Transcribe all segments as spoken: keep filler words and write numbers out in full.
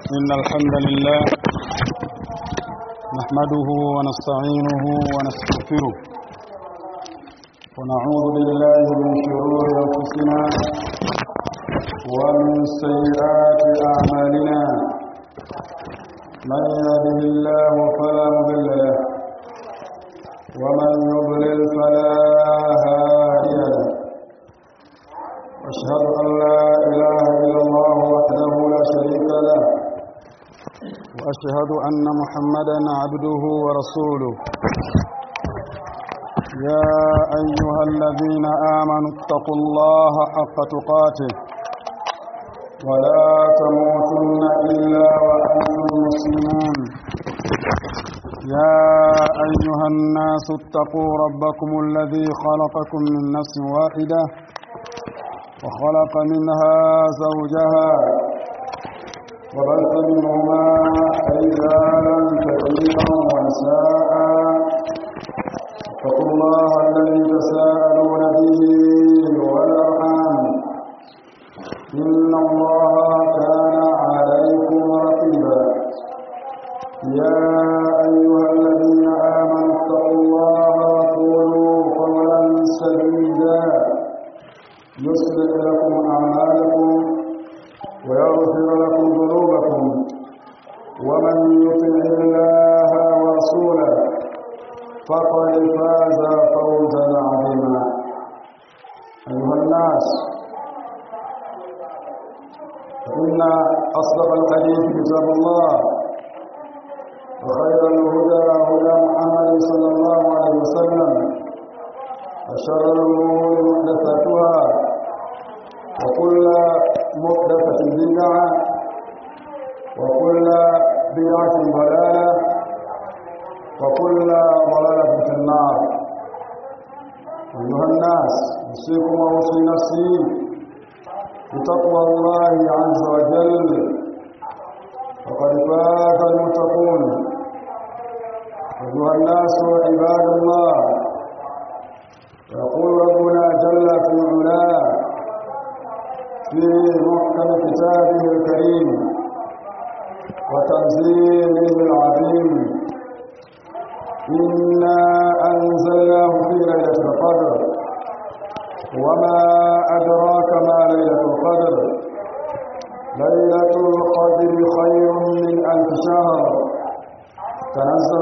إن الحمد لله نحمده ونستعينه ونستغفره ونعوذ بالله من شرور أنفسنا ومن سيئات أعمالنا من يهده الله فلا مضل له ومن يضلل فلا هادي له أشهد أن لا إله إلا الله وحده لا شريك له وأشهد أن محمدًا عبده ورسوله يا أيها الذين آمنوا اتقوا الله حق تقاته ولا تموتن إلا وأنتم مسلمون يا أيها الناس اتقوا ربكم الذي خلقكم من نفس واحدة وخلق منها زوجها وبث منهما رجالا كثيرا ونساء اتقوا الله الذي تساءلون به والأرحام إن الله كان عليكم رقيبا يا أيها الذين آمنوا اتقوا الله وقولوا قولا سديدا يصلح لكم أعمالكم ويغفر لكم ذنوبكم ومن يطع الله ورسوله فقد فاز فوزا عظيما. أيها الناس، إن أصدق الحديث كتاب الله وخير الهدى هدى محمد صلى الله عليه وسلم وشر الأمور محدثاتها وكل محدثة بدعة وكل بدعة ضلالة وكل ضلالة في النار. أيها الناس، أوصيكم وأوصي نفسي بتقوى الله عز وجل وقد فاز المتقون. أيها الناس عباد الله، يقول ربنا جل في علاه في محكم كتابه الكريم وتنزيله العظيم: إنا أنزلناه في ليلة القدر وما أدراك ما ليلة القدر ليلة القدر خير من ألف شهر تنزل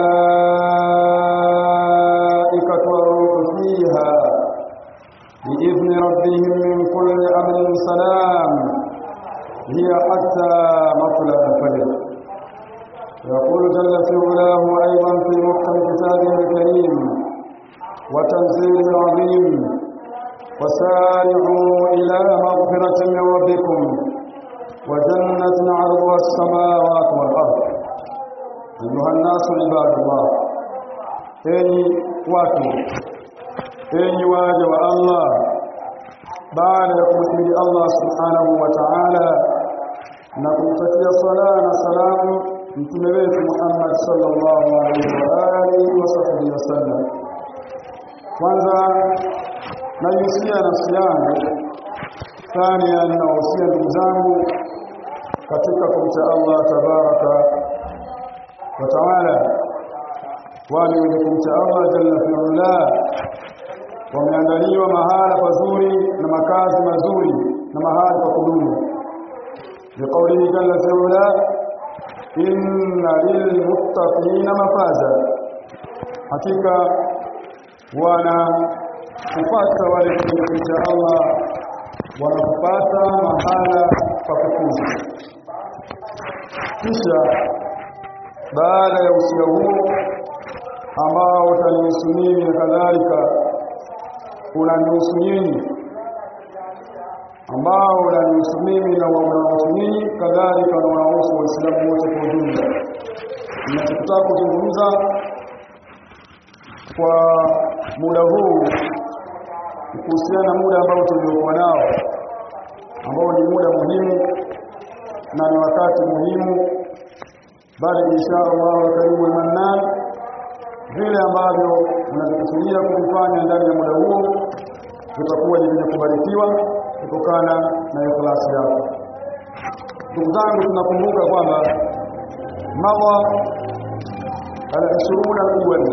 الملائكة والروح فيها بإذن ربهم من كل أمر سلام هي حتى مطلع الفجر. يقول جل في علاه أيضا في محكم كتابه الكريم وتنزيله العظيم: وسارعوا إلى مغفرة من ربكم وجنة عرضها السماوات والأرض. أيها الناس عباد الله، أي واتوا enyi waja wa Allah, baada ya kumhimidi Allah subhanahu wa ta'ala na kumtakia sala na salamu mtume wetu Muhammad sallallahu alaihi wa alihi wasallam, kwanza nahusia nafsi yangu, thania nahusia ndugu zangu katika kumcha Allah tabaraka wa ta'ala, wale wenye kumcha Allah jalla fi ula wameandaliwa mahala pazuri na makazi mazuri na mahali pa kudumu. Biqaulihi jalla fi ula: inna lilmuttaqina mafaza, hakika wana kupata wale kumcha Allah wanapata mahala pa kufuzu. Kisha baada ya usia huo ambao utanihusu mimi na kadhalika unanihusu nyinyi, ambao unanihusu mimi na unahusu nyinyi kadhalika na unahusu Waislamu wote kwa ujumla. Ninachotaka kuzungumza kwa muda huu kuhusiana na muda ambao tuliokuwa nao, ambao ni muda muhimu na ni wakati muhimu, bali insha Allah karimu mannan, vile ambavyo unakusudia kufanya ndani ya muda huo utakuwa ni kubarikiwa kutokana na ikhlasi yako. ndugu zangu tunakumbuka kwamba mawa al-ishirini al-awwal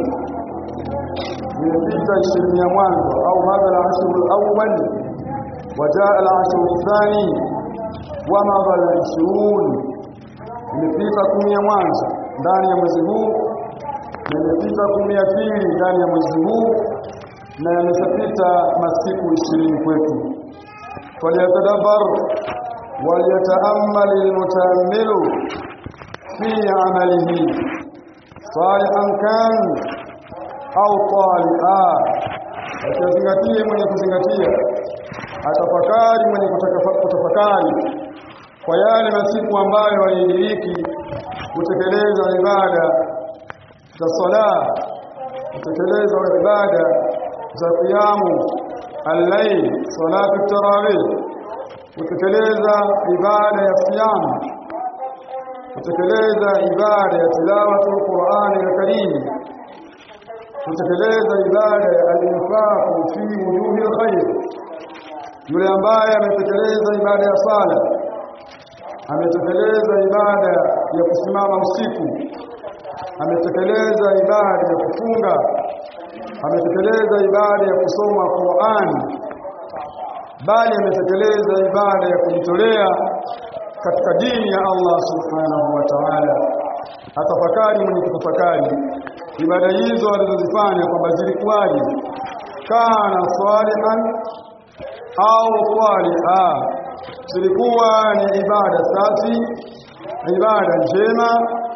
imepita ishirini ya mwanzo au hadha al-ashr al-awwal wajaa al-ashr al-thani wa madha al-ishirini imepita kumi ya mwanzo ndani ya mwezi huu na imepita kumi ya pili ndani ya mwezi huu na yameshapita masiku ishirini kwetu. Faliyatadabbar waliyata'ammal al-mutaammilu fi amalihi salihan kan au tali'a, atazingatie mwenye kuzingatia, atafakari mwenye kutafakari kwa yale masiku ambayo walidiriki kutekeleza ibada za sala, kutekeleza ibada za qiyamu al-layl, salatu tarawih, kutekeleza ibada ya siyam, kutekeleza ibada ya tilawatu al-Qur'an al-Karim, kutekeleza ibada ya al-infaq fi wujuhi al-khair. Yule ambaye ametekeleza ibada ya sala, ametekeleza ibada ya kusimama usiku, ametekeleza ibada ya kufunga, ametekeleza ibada ya kusoma Qur'an, bali ametekeleza ibada ya kujitolea katika dini ya Allah subhanahu wa ta'ala. Atafakari mwenye kutafakari ibada hizo alizozifanya kwamba zilikuwaje, kana salihan au tali'a, zilikuwa ni ibada safi, ibada njema,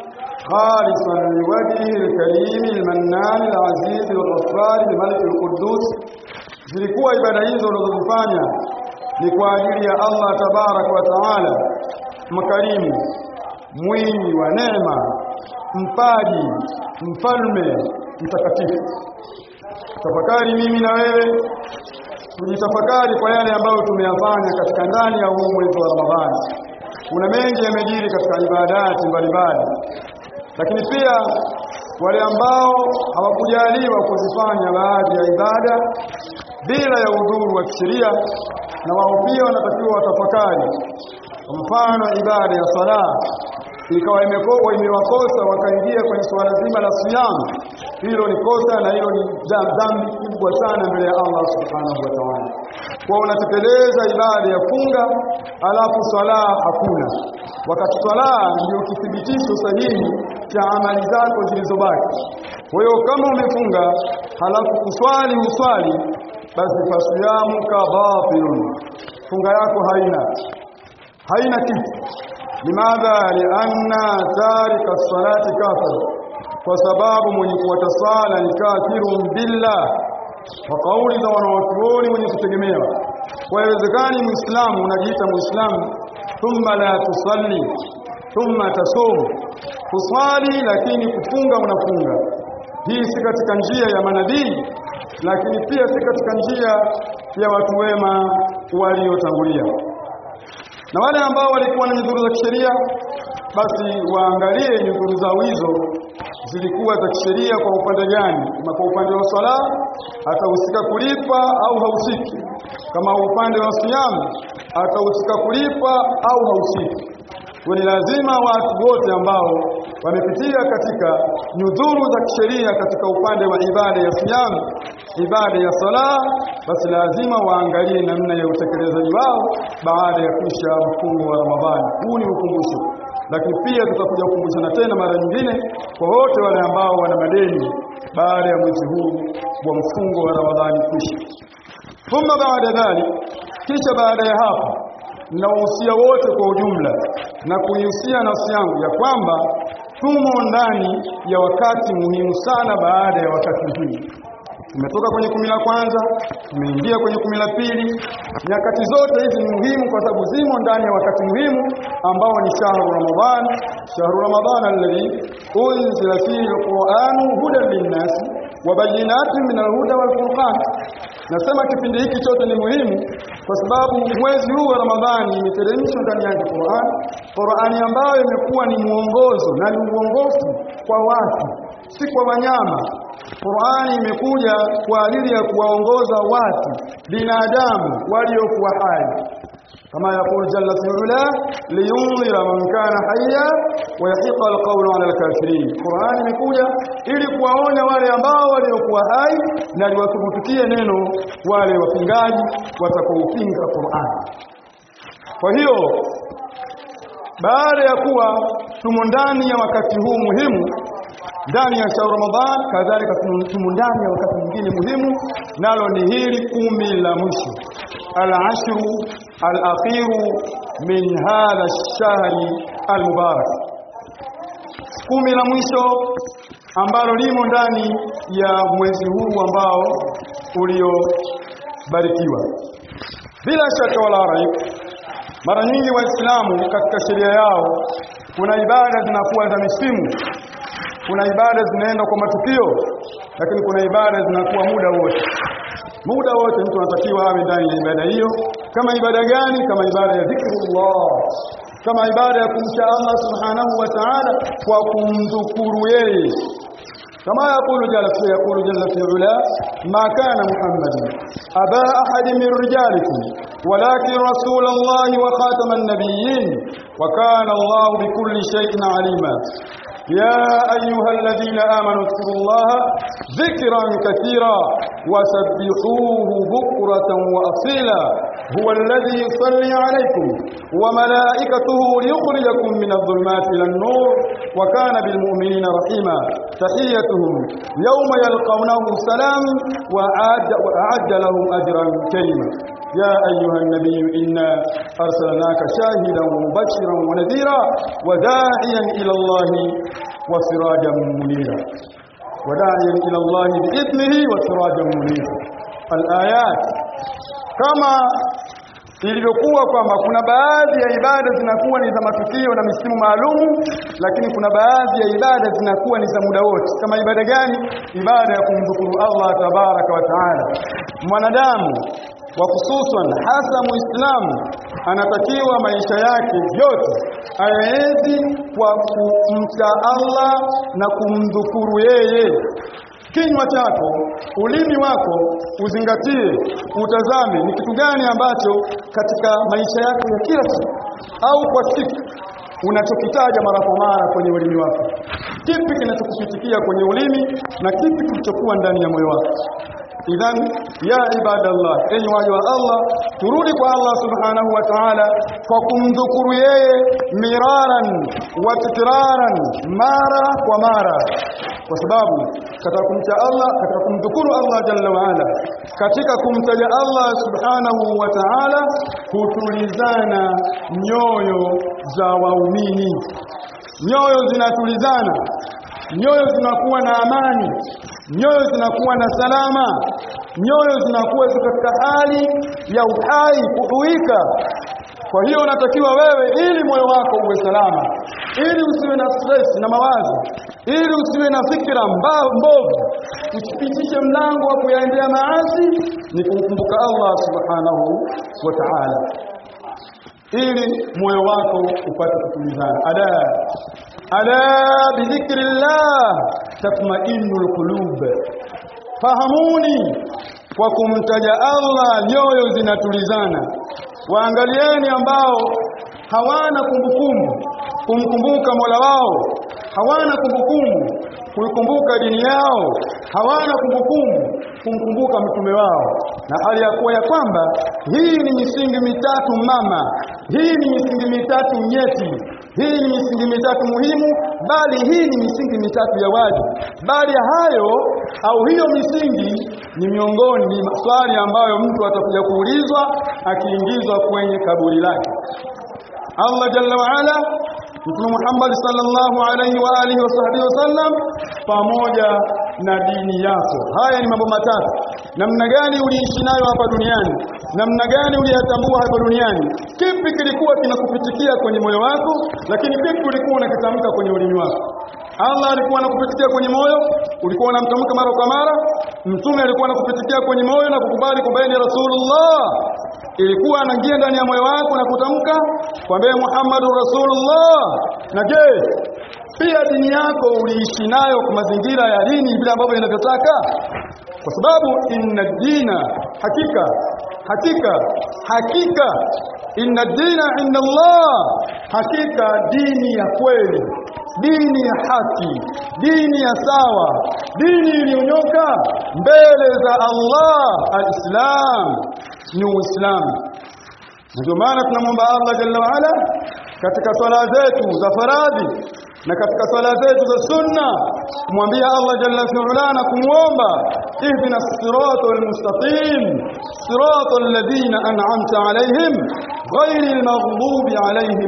khalisan liwajhi al-karim al-mannan al-aziz al-ghaffar al-malik al-quddus. Zilikuwa ibada hizo unazozifanya ni kwa ajili ya Allah tabarak wa taala, mkarimu, mwingi wa neema, mpaji, mfalme, mtakatifu. Tafakari mimi na wewe, tujitafakari kwa yale ambayo tumeyafanya katika ndani ya huu mwezi wa Ramadhani. Kuna mengi yamejiri katika ibadati mbalimbali, lakini pia wale ambao hawakujaliwa kuzifanya baadhi ya ibada bila ya udhuru wa kisheria, na wao pia wanatakiwa watafakari. Kwa mfano ibada ya sala ikawa imekoa imewakosa wakaingia kwenye swala zima la siyam, hilo ni kosa na hilo ni dhambi kubwa sana mbele ya Allah subhanahu wa ta'ala. Kwa unatekeleza ibada ya funga alafu swala hakuna, wakati swala ndio kithibitisho sahihi cha amali zako zilizobaki. Kwa hiyo kama umefunga halafu kuswali uswali, basi fasiyamu ka batilun, funga yako haina haina kitu. Limadha? Lianna tarika as-salati kafir, kwa sababu mwenye kuacha sala ni kafirun billah, kwa kauli za wanawachuoni wenye kutegemewa. Kwa haiwezekani muislamu unajiita muislamu thumma la tusalli thumma tasum, kuswali lakini kufunga unafunga. Hii si katika njia ya manabii, lakini pia si katika njia ya watu wema waliotangulia. Na wale ambao walikuwa na nyudhuru za kisheria, basi waangalie nyudhuru zao hizo zilikuwa za kisheria kwa upande gani. Kama kwa upande wa swala atahusika kulipa au hausiki, kama upande wa siyam atahusika kulipa au hausiki. Kwa ni lazima watu wote ambao wamepitia katika nyudhuru za kisheria katika upande wa ibada ya siyam, ibada ya sala, basi lazima waangalie namna ya utekelezaji wao baada ya kisha mfungo wa Ramadhani. Huu ni ukumbusho, lakini pia tutakuja kukumbushana tena mara nyingine kwa wote wale ambao wana madeni baada ya mwezi huu wa mfungo wa Ramadhani kisha. Thumma baada dhalik, kisha baada ya hapo na uhusia wote kwa ujumla na kuihusia nafsi yangu ya kwamba tumo ndani ya wakati muhimu sana. Baada ya wakati huu tumetoka kwenye kumi la kwanza, tumeingia kwenye kumi la pili. Nyakati zote hizi ni muhimu kwa sababu zimo ndani ya wakati muhimu ambao ni shahru Ramadhan, shahru Ramadhan alladhi unzila fihi alquran hudan linnas wa bayyinatin min alhuda wal furqan. Nasema kipindi hiki chote ni muhimu kwa sababu mwezi huu wa Ramadhani imeteremshwa ndani yake Qur'an, Qur'ani ambayo imekuwa ni muongozo na ni uongofu kwa watu, si kwa wanyama. Qur'ani imekuja kwa ajili ya kuwaongoza watu binadamu waliokuwa hai. kama yaqulu jalla fi'ala liyunzira man kana hayya wa yahiqa alqawlu 'ala alkafirin. Qur'ani imekuja ili kuwaonya wale ambao waliokuwa hai na liwathubutie neno wale wapingaji watakaopinga Qur'ani. Kwa hiyo baada ya kuwa tumo ndani ya wakati huu muhimu ndani ya shahr Ramadhan, kadhalika tumo ndani ya wakati mwingine muhimu, nalo ni hili kumi la mwisho, al-ashru al-akhiru min hadha ash-shahri al-mubarak, kumi la mwisho ambalo limo ndani ya mwezi huu ambao uliobarikiwa. Bila shaka wala raib, mara nyingi Waislamu katika sheria yao kuna ibada zinakuwa za misimu, kuna ibada zinaenda kwa matukio, lakini kuna ibada zinakuwa muda wote. Muda wote mtu anatakiwa awe ndani ya ibada hiyo. Kama ibada gani? Kama ibada ya dhikrullah, kama ibada ya kumcha Allah subhanahu wa ta'ala kwa kumdhukuru yeye. كما يقول جل في يقول جل في علا ما كان محمد أبا أحد من رجالكم ولكن رسول الله وخاتم النبيين وكان الله بكل شيء عليما. يا أيها الذين آمنوا اذكروا الله ذكرا كثيرا وسبحوه بكرة وأصيلا هو الذي يصلي عليكم وملائكته ليخرجكم من الظلمات إلى النور وكان بالمؤمنين رحيما. تحيتهم يوم يلقونه سلام وأعد, وأعد لهم أجرا كريما. يا أيها النبي إنا أرسلناك شاهدا ومبشرا ونذيرا وداعيا إلى الله وسراجا منيرا وداعيا إلى الله بإذنه وسراجا منيرا. الآيات كما ilivyokuwa kwamba kuna baadhi ya ibada zinakuwa ni za matukio na misimu maalum, lakini kuna baadhi ya ibada zinakuwa ni za muda wote. Kama ibada gani? Ibada ya kumdhukuru Allah tabaraka wa taala. Mwanadamu wa hususan hasa Muislamu anatakiwa maisha yake yote aenzi kwa kumcha Allah na kumdhukuru yeye. Kinywa chako, ulimi wako uzingatie, utazame ni kitu gani ambacho katika maisha yako ya kila siku au kwa siku unachokitaja mara kwa mara kwenye ulimi wako. Kipi kinachokupitikia kwenye ulimi na kipi kilichokuwa ndani ya moyo wako? Idhan ya ibadallah, enyi waja wa Allah, turudi kwa Allah subhanahu wa ta'ala kwa kumdhukuru yeye miraran wa tikraran, mara kwa mara, kwa sababu katika kumcha Allah, katika kumdhukuru Allah jalla wa ala, katika kumtaja Allah subhanahu wa ta'ala hutulizana nyoyo za waumini. Nyoyo zinatulizana, nyoyo zinakuwa na amani, nyoyo zinakuwa na salama, nyoyo zinakuwa katika hali ya uhai, kuhuika. Kwa hiyo unatakiwa wewe, ili moyo wako uwe salama, ili usiwe na stress na mawazo, ili usiwe na fikra mbovu, usipitishe mlango wa kuyaendea maasi, ni kumkumbuka Allah subhanahu wa ta'ala, ili moyo wako upate kutulizana. Ada ala bidhikrillah tatma'innul qulub, fahamuni, kwa kumtaja Allah nyoyo zinatulizana. Waangalieni ambao hawana kumbukumbu kumkumbuka Mola wao, hawana kumbukumbu kuikumbuka dini yao, hawana kumbukumbu kumkumbuka mtume wao, na hali ya kuwa ya kwamba hii ni misingi mitatu mama, hii ni misingi mitatu nyeti, hii ni misingi mitatu muhimu, bali hii ni misingi mitatu ya wajibu. Bali ya hayo au hiyo misingi ni miongoni ni maswali ambayo mtu atakuja kuulizwa akiingizwa kwenye kaburi lake. Allah jalla wa ala, Mtume Muhammad sallallahu alaihi wa alihi wasahbihi wasallam, pamoja na dini yako. Haya ni mambo matatu. Namna gani uliishi nayo hapa duniani, namna gani uliyatambua hapa duniani, kipi kilikuwa kinakupitikia kwenye moyo wako, lakini kipi ulikuwa unakitamka kwenye ulimi wako. Allah alikuwa anakupitikia kwenye moyo, ulikuwa unamtamka mara kwa mara. Mtume alikuwa anakupitikia kwenye moyo na kukubali kwamba ni Rasulullah, ilikuwa anaingia ndani ya moyo wako na kutamka kwamba Muhammadur Rasulullah. Na je, pia dini yako uliishi nayo kwa mazingira ya dini vile ambavyo inavyotaka? Kwa sababu inna dina, hakika hakika hakika inna dina inda Allah, hakika dini ya kweli, dini ya haki, dini ya sawa, dini iliyonyoka mbele za Allah, al-Islam, ni Uislamu. Ndio maana tunamwomba Allah Jalla wa Ala katika swala zetu za faradhi na katika swala zetu za sunna, kumwambia Allah Jalla wa Ala na kumuomba ihdina as-siratal mustaqim siratal ladina an'amta alayhim ghayril maghdubi alayhim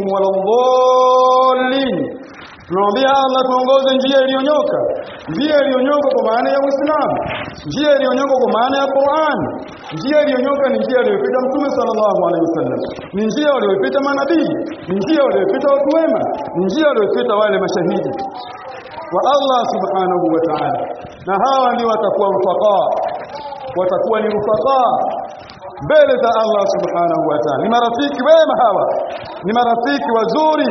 waladdallin. Tunamwambia Allah tuongoze njia iliyonyoka, njia iliyonyoka kwa maana ya Uislamu, njia iliyonyoka kwa maana ya Qur'an. Njia iliyonyoka ni njia aliyopita Mtume sallallahu alaihi wasallam, ni njia aliyopita manabii, ni njia aliyopita watu wema, ni njia aliyopita wale mashahidi wa Allah subhanahu wa ta'ala. Na hawa ndio watakuwa rufaqa, watakuwa ni rufaqa mbele za Allah subhanahu wa ta'ala. Ni marafiki wema hawa, ni marafiki wazuri.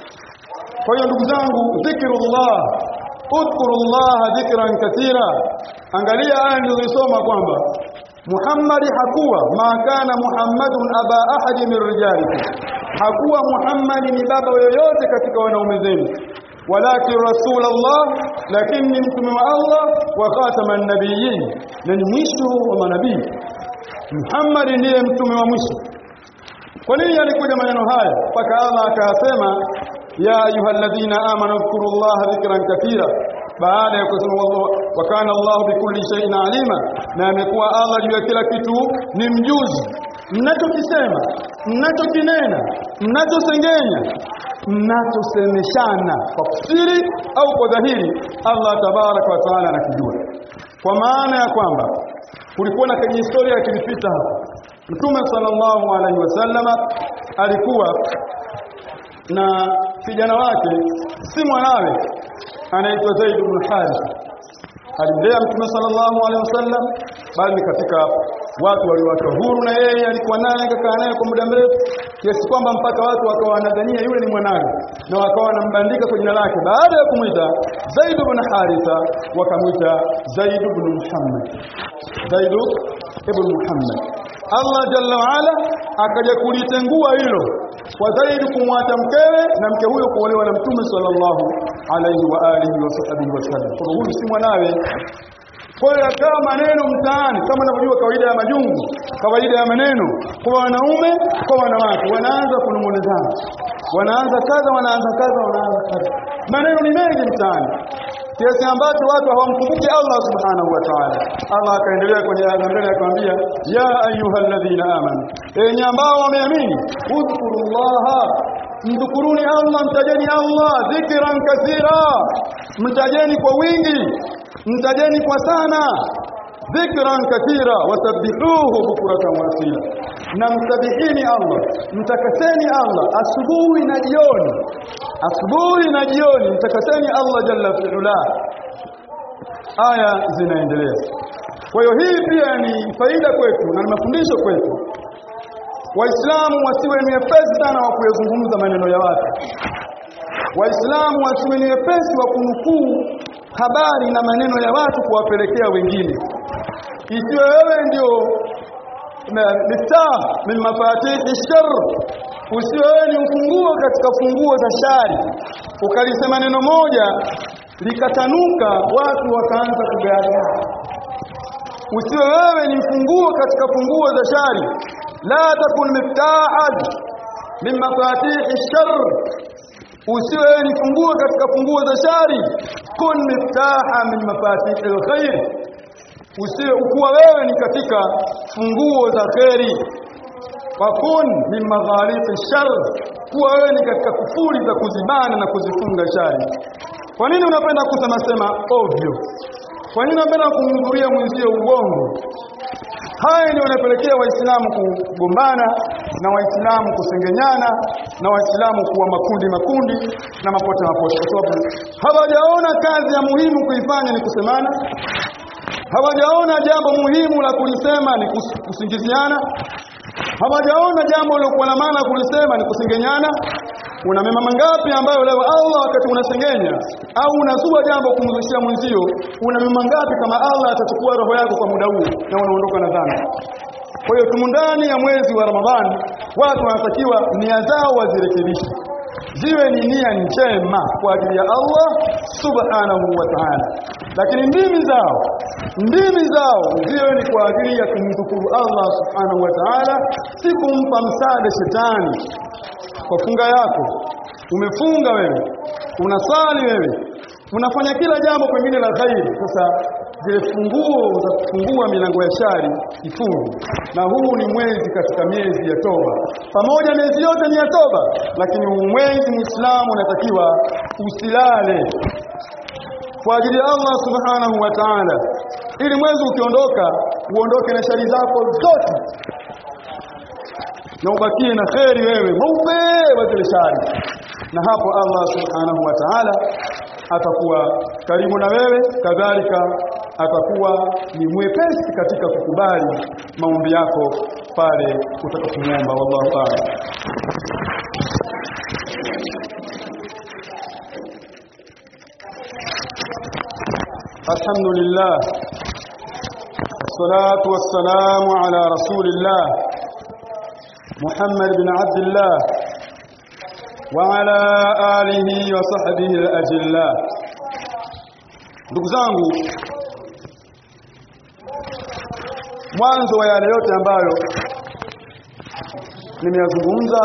Kwa hiyo ndugu zangu, dhikrullah, udhkurullah dhikran kathira. Angalia aya nilizosoma kwamba Muhammad hakuwa makana Muhammadun aba ahadi min rijalikum, hakuwa Muhammad ni baba yoyote katika wanaume zenu, walakin rasulullah, lakini ni mtume wa Allah, wa khataman nabiyyin, na ni mwisho wa manabii. Muhammad ndiye mtume wa mwisho. Kwa nini alikuja maneno haya mpaka Allah akasema ya ayyuhalladhina amanu dhkurullaha dhikran kathira, baada ya kusema Allah wa kana Allah bikulli shay'in alima, na amekuwa Allah juu ya kila kitu ni mjuzi. Mnachokisema, mnachokinena, mnachosengenya, mnachosemeshana kwa siri au kwa dhahiri, Allah tabaraka wa taala anakijua. Kwa maana ya kwamba kulikuwa na historia kilipita hapa. Mtume sallallahu alaihi wasallama alikuwa na kijana wake, si mwanawe, anaitwa Zaid ibn Harith. Alimlea Mtume sallallahu alaihi wasallam, bali katika watu waliowaka huru, na yeye alikuwa naye kakaa naye kwa muda mrefu, kiasi kwamba mpaka watu wakawa wanadhania yule ni mwanawe, na wakawa wanambandika kwa jina lake. Baada ya kumuita Zaid ibn Haritha, wakamuita Zaid ibn Muhammad, Zaid ibn Muhammad. Allah Jalla wa Ala akaja kulitengua hilo kwa Zaid kumwata mkewe, na mke huyo kuolewa na Mtume sallallahu alaihi wa alihi wasahbihi wasallam. Kwa huyu si mwanawe. Kwa hiyo kama maneno mtaani, kama unavyojua kawaida ya majungu, kawaida ya maneno kwa wanaume kwa wanawake, wanaanza kunong'onezana, wanaanza kaza, wanaanza kaza, wanaanza kaza. Maneno ni mengi mtaani, kiasi ambacho watu hawamkumbuki Allah subhanahu wa ta'ala. Allah akaendelea kwenye aya mbele akamwambia ya ayyuhalladhina amanu, enyi ambao wameamini, udhkurullaha, mdhukuruni Allah, mtajeni Allah dhikran kathira, mtajeni kwa wingi, mtajeni kwa sana, dhikran kathira, wasabbihuhu bukratan wa asila, na msabihini Allah, mtakaseni Allah asubuhi na jioni, asubuhi na jioni mtakaseni Allah jalla fi'ala. Aya zinaendelea. Kwa hiyo hii pia ni faida kwetu na ni mafundisho kwetu. Waislamu wasiwe ni wepesi sana wa kuyazungumza maneno ya watu. Waislamu wasiwe ni wepesi wa kunukuu habari na maneno ya watu kuwapelekea wengine. Ikiwa wewe ndio miftah min mafatihi shar, usiwe wewe ni ufunguo katika funguo za shari, ukalisema neno moja likatanuka watu wakaanza kugagaa. Usiwe wewe ni funguo katika funguo za shari. La takun miftahan min mafatihi shar, usiwe wewe ni funguo katika funguo za shari. Kun miftaha min mafatihi alkhair, usiwe ukuwa wewe ni katika funguo za khairi. Wakun min maghaliqi shar, kuwa wewe ni katika kufuri za kuzibana na kuzifunga shari. Kwa nini unapenda kusema sema ovyo? Kwa nini unapenda kumhudhuria mwenzio uongo? Haya ndio yanapelekea Waislamu kugombana, na Waislamu kusengenyana, na Waislamu kuwa makundi makundi na mapote mapote, kwa sababu hawajaona kazi ya muhimu kuifanya ni kusemana. Hawajaona jambo muhimu la kulisema ni kusingiziana. Hawajaona jambo lilokuwa na maana kulisema ni kusengenyana. Una mema mangapi ambayo leo Allah wakati unasengenya au unazua jambo kumzushia mwenzio, una mema mangapi kama Allah atachukua roho yako kwa muda huu na unaondoka na dhambi? Kwa hiyo tumo ndani ya mwezi wa Ramadhani, watu wanatakiwa nia zao wazirekebishe, ziwe ni nia njema kwa ajili ya Allah subhanahu wa ta'ala, lakini ndimi zao ndimi zao ziwe ni kwa ajili ya kumdhukuru Allah subhanahu wa ta'ala, si kumpa msaada shetani. Kwa funga yako umefunga wewe, unasali wewe, unafanya kila jambo pengine la khairi, sasa zile funguo za kufungua milango ya shari ifungu. Na huu ni mwezi katika miezi ya toba, pamoja miezi yote ni ya toba, lakini mwezi Muislamu unatakiwa usilale kwa ajili ya Allah subhanahu wa ta'ala, ili mwezi ukiondoka uondoke na shari zako zote na ubakie na khairi wewe mweupe wa zile shari. Na hapo Allah subhanahu wa ta'ala atakuwa karibu na wewe, kadhalika atakuwa ni mwepesi katika kukubali maombi yako pale utakapomwomba. Wallahu a'lam. Alhamdulillah, wassalatu wassalamu ala rasulillah Muhammad bin Abdullah wa ala alihi wa sahbihi al-ajilla. Ndugu zangu, mwanzo wa yale yote ambayo nimeyazungumza,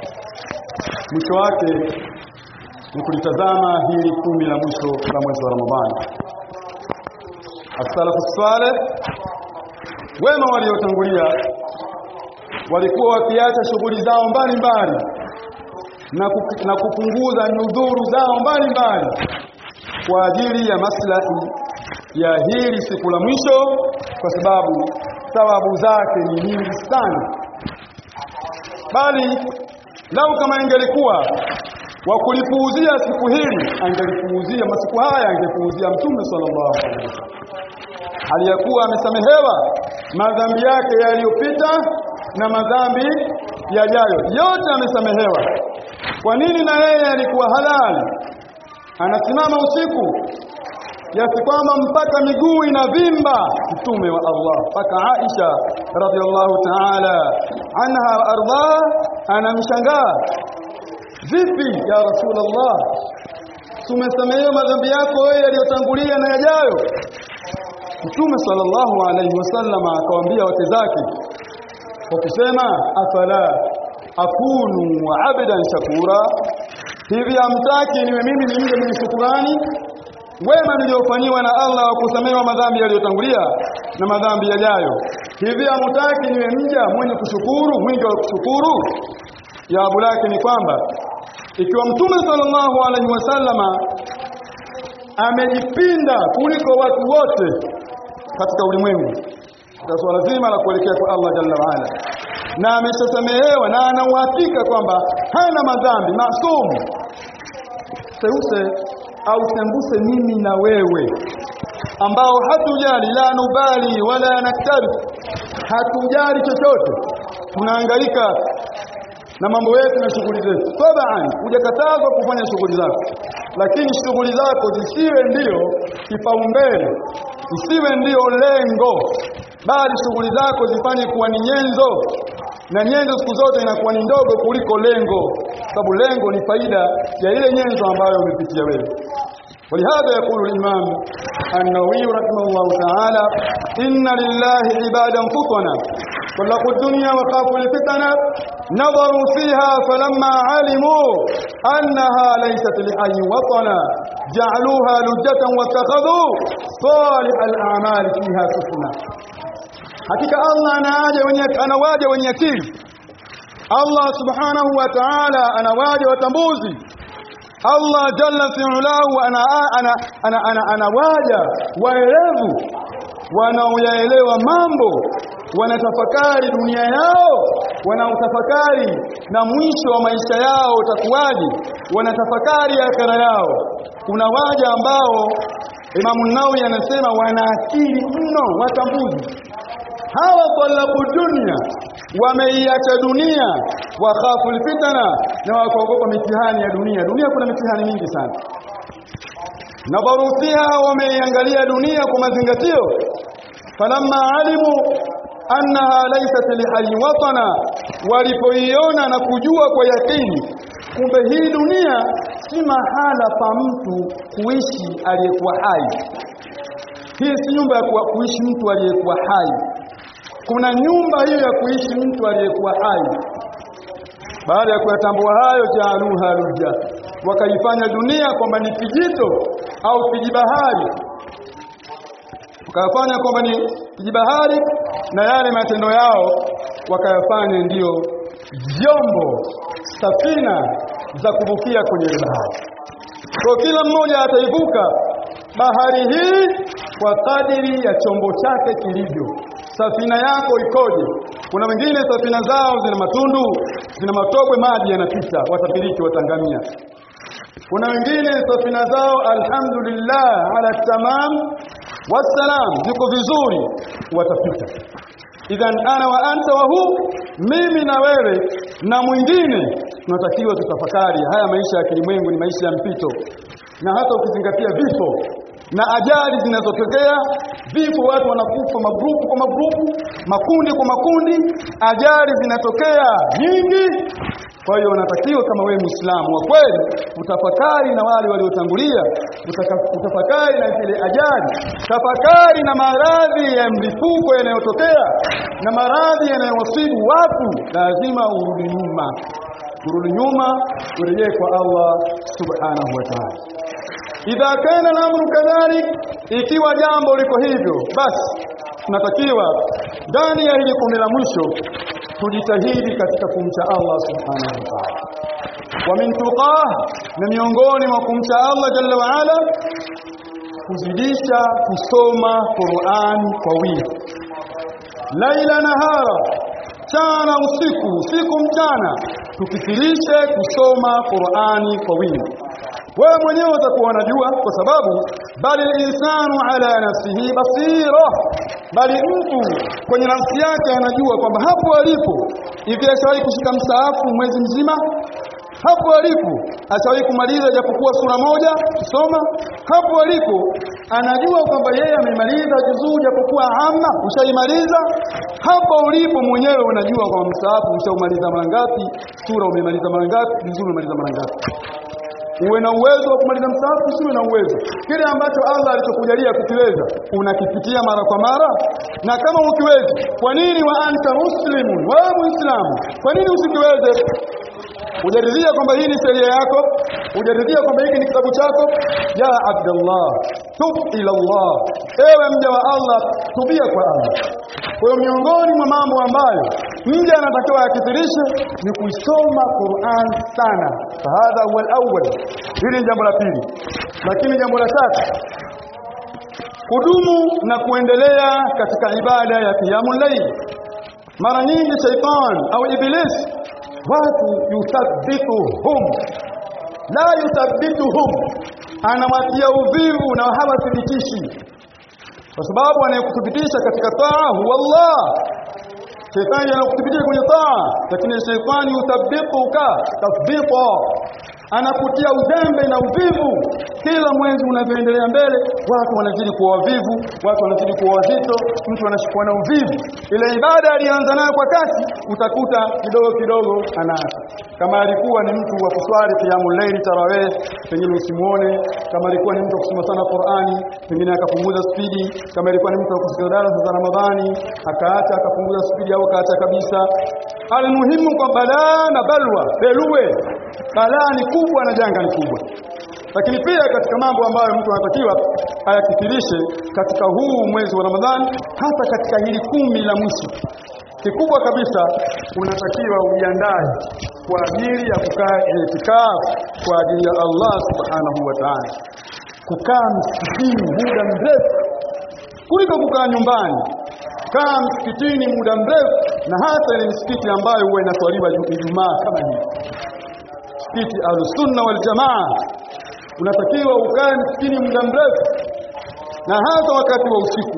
mwisho wake ni kulitazama hili kumi la mwisho la mwezi wa Ramadhani. As-salafu salih, wema waliotangulia, walikuwa wakiacha shughuli zao mbalimbali na na kupunguza nyudhuru zao mbalimbali kwa ajili ya maslahi ya hili siku la mwisho, kwa sababu sababu zake ni nyingi sana. Bali lau kama ingelikuwa wa kulipuuzia siku hili, angelipuuzia masiku haya, angepuuzia Mtume sallallahu alaihi wasallam, aliyakuwa amesamehewa madhambi yake yaliyopita na madhambi yajayo, yote amesamehewa. Kwa nini na yeye alikuwa halali anasimama usiku kiasi kwamba mpaka miguu inavimba Mtume wa Allah, mpaka Aisha radhiallahu ta'ala anha arda anamshangaa, vipi ya Rasulullah, tumesamehewa madhambi yako wewe yaliyotangulia na yajayo? Mtume sallallahu alayhi wasallam akawaambia wake zake kwa kusema, afala akunu abdan shakura, hivi amtaki niwe mimi ni mja mwenye shukrani? Wema niliofanywa na Allah wa kusamehewa madhambi yaliyotangulia na madhambi yajayo, hivi amtaki niwe mja mwenye kushukuru, mwingi wa kushukuru? Jawabu lake ni kwamba ikiwa Mtume sallallahu alaihi wasallama amejipinda kuliko watu wote katika ulimwengu kwa swala zima la kuelekea kwa Allah jalla wa ala, na ameshasamehewa na ana uhakika kwamba hana madhambi, maasum, seuse au sembuse mimi na wewe ambao hatujali, la nubali wala naktari, hatujali chochote, tunahangaika na mambo yetu na shughuli zetu. Tabaan, hujakatazwa kufanya shughuli zako, lakini shughuli zako zisiwe ndio kipaumbele, isiwe ndio lengo, bali shughuli zako zifanye kuwa ni nyenzo, na nyenzo siku zote inakuwa ni ndogo kuliko lengo, sababu lengo ni faida ya ile nyenzo ambayo umepitia wewe. ولهذا يقول الإمام النووي رحمه الله تعالى: إن لله عبادا فطنا طلقوا الدنيا وخافوا الفتنة نظروا فيها فلما علموا أنها ليست لحي وطنا جعلوها لجة واتخذوا صالح الأعمال فيها سفنا. hakika Allah anawaja wenye anawaja wenye akili. Allah subhanahu wa ta'ala anawaja watambuzi. Allah jalla fi'alahu ana ana ana ana anawaja waelevu wanaoyaelewa mambo, wanatafakari dunia yao, wanautafakari na mwisho wa maisha yao utakuwaje, wanatafakari akhera yao. Kuna waja ambao Imam an-Nawawi anasema wana akili mno, watambuzi. Hawa talabu dunia, wameiacha dunia, wakhafu fitna, na wakaogopa mitihani ya dunia. Dunia kuna mitihani mingi sana. Nadharu fiha, wameiangalia dunia kwa mazingatio. Falamma alimu annaha laysat lihayy watana, walipoiona na kujua kwa yakini kumbe hii dunia si mahala pa mtu kuishi aliyekuwa hai. Hii si nyumba ya kuishi mtu aliyekuwa hai. Kuna nyumba hiyo ya kuishi mtu aliyekuwa hai. Baada ya kuyatambua hayo, jaaluha lujja, wakaifanya dunia kwamba ni kijito au kijibahari. Wakayafanya kwamba ni kijibahari, na yale matendo yao wakayafanya ndiyo vyombo, safina za kuvukia kwenye bahari. Kwa kila mmoja ataivuka bahari hii kwa kadiri ya chombo chake kilivyo. Safina yako ikoje? Kuna wengine safina zao zina matundu, zina matogwe, maji yanapita, watapiriki, watangamia. Kuna wengine safina zao alhamdulillah ala tamam wassalam, ziko vizuri, watapita. Idhan ana wa anta wa hu, mimi na wewe na mwingine tunatakiwa tutafakari haya maisha ya kilimwengu ni maisha ya mpito. Na hata ukizingatia vifo na ajali zinazotokea, vifo, watu wanakufa magrupu kwa magrupu, makundi kwa makundi, ajali zinatokea nyingi. Kwa hiyo unatakiwa kama wewe Muislamu wa kweli utafakari na wale waliotangulia, utafakari na zile ajali, tafakari na maradhi ya mlipuko yanayotokea na maradhi yanayowasibu watu. Lazima urudi nyuma, urudi nyuma, urejee kwa Allah subhanahu wa ta'ala. Idha kana al-amru kadhalik, ikiwa jambo liko hivyo, basi tunatakiwa ndani ya hili kumi la mwisho tujitahidi katika kumcha Allah subhanahu wa ta'ala. Wa min tuqah, na miongoni mwa kumcha Allah jalla wa ala, kuzidisha kusoma Qur'an kwa wingi, laila nahara, mchana usiku, usiku mchana, tukithirishe kusoma Qur'ani kwa wingi. Wewe mwenyewe utakuwa unajua, kwa sababu bali insanu ala nafsihi basira, bali mtu kwenye nafsi yake anajua kwamba hapo alipo, hivi ashawahi kushika msaafu mwezi mzima? Hapo alipo ashawahi kumaliza japokuwa sura moja kusoma? Hapo alipo anajua kwamba yeye amemaliza juzuu japokuwa hamna, ushaimaliza? Hapo ulipo mwenyewe unajua kwamba msaafu ushaumaliza mara ngapi, sura umemaliza mara ngapi, juzuu umemaliza mara ngapi. Uwe na uwezo wa kumaliza msaafu, usiwe na uwezo, kile ambacho Allah alichokujalia kukiweza unakipitia mara kwa mara. Na kama ukiweza, kwa nini wa anta muslimun, wewe Muislamu, kwa nini usikiweze? Ujaridhia kwamba hii ni sheria yako, ujaridhia kwamba hiki ni kitabu chako. Ya Abdullah, tub ila Allah, ewe mja wa Allah, tubia kwa Allah. Kwa hiyo miongoni mwa mambo ambayo mja anatakiwa akithirishe ni kuisoma Qur'an sana. Fahadha huwa al-awwal, hili ni jambo la pili. Lakini jambo la tatu, kudumu na kuendelea katika ibada ya qiyamul layl. Mara nyingi shaitan au iblis, watu yuthabbituhum la yuthabbituhum, anawatia uvivu na hawathibitishi, kwa sababu anayekuthibitisha katika taa huwa Allah. Shetani anakuthibitisha kwenye taa, lakini shetani yuthabbituka tathbita, anakutia uzembe na uvivu. Kila mwezi unavyoendelea mbele, watu wanazidi kuwa wavivu, watu wanazidi kuwa wazito, mtu anashikwa na uvivu. Ile ibada alianza nayo kwa kasi, utakuta kidogo kidogo anaacha. Kama alikuwa ni mtu wa kuswali qiyamul layl, tarawih, pengine usimuone. Kama alikuwa ni mtu wa kusoma sana Qur'ani, pengine akapunguza spidi. Kama alikuwa ni mtu wa kusikiliza darasa za Ramadhani, akaacha, akapunguza spidi au akaacha kabisa. Almuhimu kwa balaa na balwa, belue, balaa ni kubwa na janga ni kubwa. Lakini pia katika mambo ambayo mtu anatakiwa ayakithirishe katika huu mwezi wa Ramadhani, hata katika hili kumi la mwisho, kikubwa kabisa unatakiwa ujiandae kwa ajili ya kukaa itikaf kwa ajili ya Allah subhanahu wa ta'ala. Kukaa msikitini muda mrefu kuliko kukaa nyumbani. Kaa msikitini muda mrefu, na hata ile msikiti ambayo huwa inaswaliwa Ijumaa kama hii, msikiti al-Sunna wal Jamaa, unatakiwa ukae msikitini muda mrefu, na hata wakati wa usiku.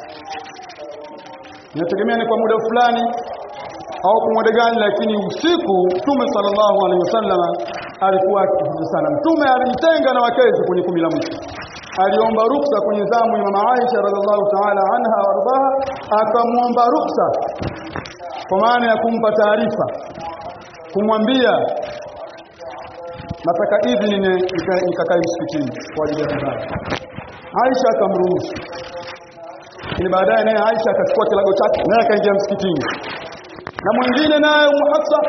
Inategemea ni kwa muda fulani au kwa muda gani, lakini usiku Mtume sallallahu alaihi wasallam alikuwa akihimiza sana. Mtume alijitenga na wakezi kwenye kumi la mwisho, aliomba ruksa kwenye zamu ya mama Aisha radhiallahu ta'ala anha warḍaha, akamuomba ruksa kwa maana ya kumpa taarifa, kumwambia nataka idhini nikakae msikitini kwa ajili ya ibada. Aisha akamruhusu. Ni baadaye naye Aisha akachukua kilago chake naye akaingia msikitini. Na mwingine naye Hafsa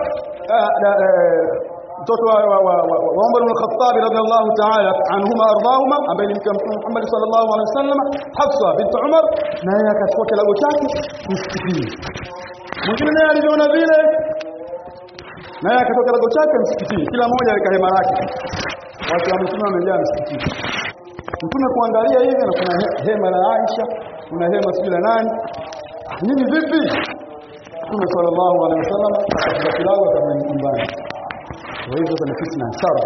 mtoto wa wa Umar ibn Khattab radhiallahu ta'ala anhuma ardahuma, ambaye ni mke wa Mtume Muhammad sallallahu alaihi wasallam, Hafsa bint Umar, naye akachukua kilago chake msikitini. Mwingine naye aliona vile, naye akatoka kilago chake msikitini. Kila mmoja alika hema lake. Watu wa Mtume wamejaa msikitini. Mtume kuangalia hivi, na kuna hema la Aisha, kuna hema sijui la nani. Nini vipi? Mtume sallallahu alaihi wasallam akachukua kilago akamwenda nyumbani. Kwa hivyo kuna fitna sana.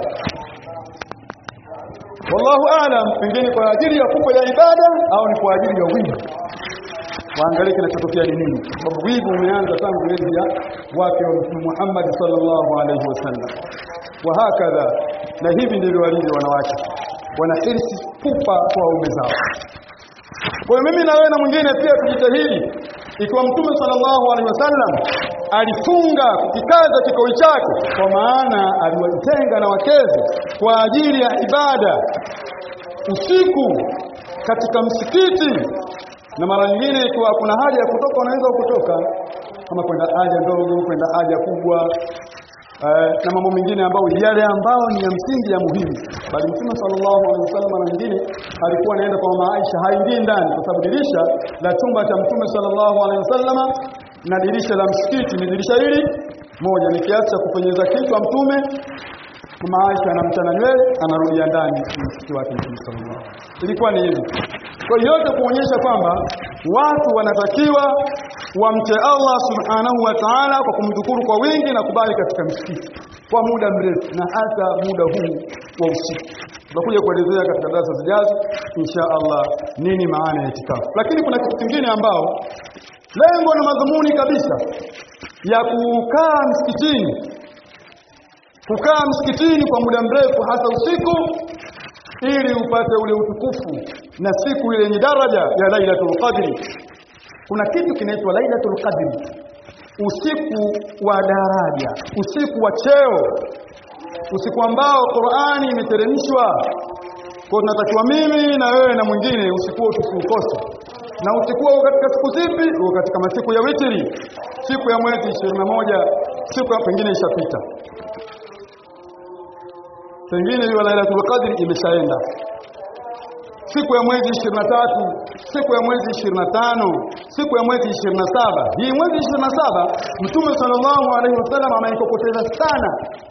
Wallahu aalam, pengine kwa ajili ya kufa ya ibada au ni kwa ajili ya wivu. Waangalie kinachotokea ni nini. Sababu wivu umeanza tangu enzi ya wake wa Mtume Muhammad sallallahu alaihi wasallam. Wa hakadha, na hivi ndivyo walivyo wanawake. Wanahirisi kufa kwa waume zao. Kwa mimi na wewe na mwingine pia tujitahidi, ikiwa Mtume sallallahu alaihi wasallam alifunga kukikaza kikoi chake, kwa maana aliwatenga na wakeze kwa ajili ya ibada usiku katika msikiti, na mara nyingine ikiwa kuna haja ya kutoka unaweza kutoka, kama kwenda haja ndogo, kwenda haja kubwa, Uh, na mambo mengine ambayo yale ambao ni ya msingi ya muhimu. Bali Mtume sallallahu alaihi wasallam na mwingine alikuwa anaenda kwa mama Aisha, haingii ndani kwa sababu dirisha la chumba cha Mtume sallallahu alaihi wasallam na dirisha la msikiti ni dirisha hili moja, ni kiasi cha kupenyeza kichwa Mtume. Mama Aisha anamchana nywele, anarudia ndani msikiti wake Mtume sallallahu alaihi wasallam. Ilikuwa ni hivi. Kwa yote kuonyesha kwamba watu wanatakiwa wamche Allah subhanahu wa ta'ala kwa kumdhukuru kwa wingi na kubali katika msikiti kwa muda mrefu, na hata muda huu wa usiku. Tutakuja kuelezea katika darasa zijazo insha Allah nini maana ya itikafu. Lakini kuna kitu kingine ambao lengo na madhumuni kabisa ya kukaa msikitini, kukaa msikitini kwa muda mrefu hasa usiku, ili upate ule utukufu na siku ile yenye daraja ya Lailatul Qadri. Kuna kitu kinaitwa Lailatul Qadri, usiku wa daraja, usiku wa cheo, usiku ambao Qur'ani imeteremshwa. Kwa tunatakiwa mimi na wewe na mwingine usiku huo tusiukose. Na usiku huo katika siku zipi? Huo katika masiku ya witri, siku ya mwezi ishirini na moja, siku pengine ishapita, pengine hiyo Lailatul Qadri imeshaenda. Siku ya mwezi ishirini na tatu, siku ya mwezi ishirini na tano, siku ya mwezi ishirini na saba. Hii mwezi ishirini na saba Mtume sallallahu alaihi wasallam ameikokoteza sana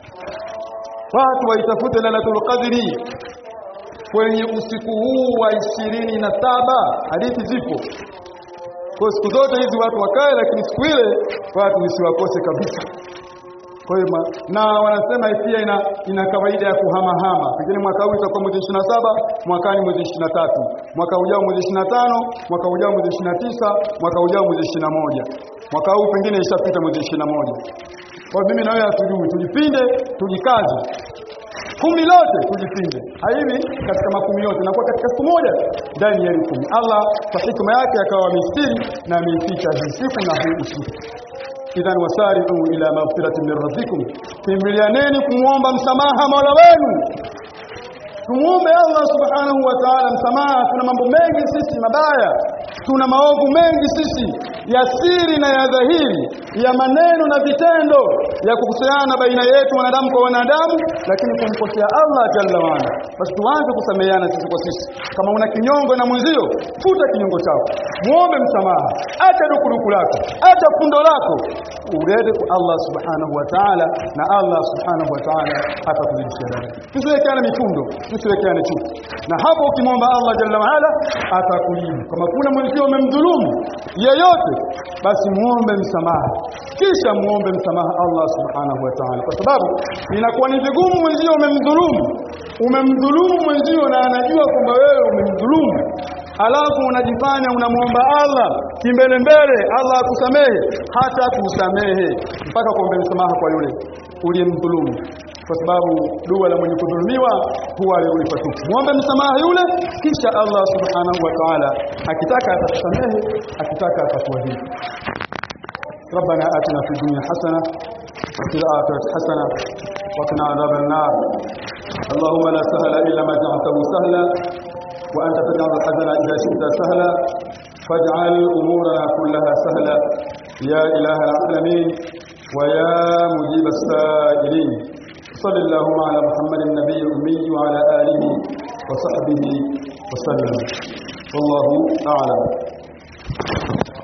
watu waitafute Lailatul Qadri kwenye usiku huu wa ishirini na saba. Hadithi zipo. Kwa siku zote hizi watu wakae, lakini siku ile watu wasiwakose kabisa. Kwa hiyo na wanasema pia ina ina kawaida ya kuhamahama. Pengine mwaka huu itakuwa mwezi ishirini na saba, mwakani mwezi ishirini na tatu, mwaka ujao mwezi ishirini na tano, mwaka ujao mwezi ishirini na tisa, mwaka ujao mwezi ishirini na moja. Mwaka huu pengine ishapita mwezi ishirini na moja. Kwa mimi na wewe hatujui, tujipinde, tujikaze. Kumi lote tujipinde. Hivi katika makumi yote na kwa katika siku moja ndani ya kumi. Allah kwa hikma yake akawa amestiri na ameificha hii siku na huu usiku. Idhan wasari'u ila maghfiratin min rabbikum, kimbilianeni kumuomba msamaha Mola wenu. Tumuombe Allah subhanahu wa ta'ala msamaha. Tuna mambo mengi sisi mabaya, tuna maovu mengi sisi ya siri na ya dhahiri, ya maneno na vitendo, ya kukuseana baina yetu wanadamu kwa wanadamu, lakini kumkosea Allah jalla wa ala. Basi tuanze kusameheana sisi kwa sisi. Kama una kinyongo na mwenzio, futa kinyongo chako, muombe msamaha, acha dukuduku lako, acha fundo lako, urede kwa Allah subhanahu wa ta'ala, na Allah subhanahu wa ta'ala atakuzidishia daraja. Tusiwekeane mifundo, tusiwekeane chuki, na hapo ukimwomba Allah jalla wa ala atakujibu. Kama kuna mwenzio umemdhulumu yeyote, basi muombe msamaha, kisha muombe msamaha Allah subhanahu wa ta'ala, kwa sababu inakuwa ni vigumu mwenzio umemdhulumu, umemdhulumu mwenzio na anajua kwamba wewe umemdhulumu, alafu unajifanya unamuomba Allah kimbele mbele Allah akusamehe. Hata kusamehe mpaka kuomba msamaha kwa yule uliyemdhulumu. kwa sababu dua la mwenye kudhulumiwa huwa aliulipa tu. Muombe msamaha yule, kisha Allah subhanahu wa ta'ala akitaka atakusamehe, akitaka atakuadhibu. ربنا آتنا في الدنيا حسنة وفي الآخرة حسنة وقنا عذاب النار. اللهم لا سهل إلا ما جعلته سهلا وأنت تجعل الحزن إذا شئت سهلا فاجعل أمورنا كلها سهلا يا إله العالمين ويا مجيب السائلين. صلى اللهم على محمد النبي الأمي وعلى آله وصحبه وسلم والله أعلم.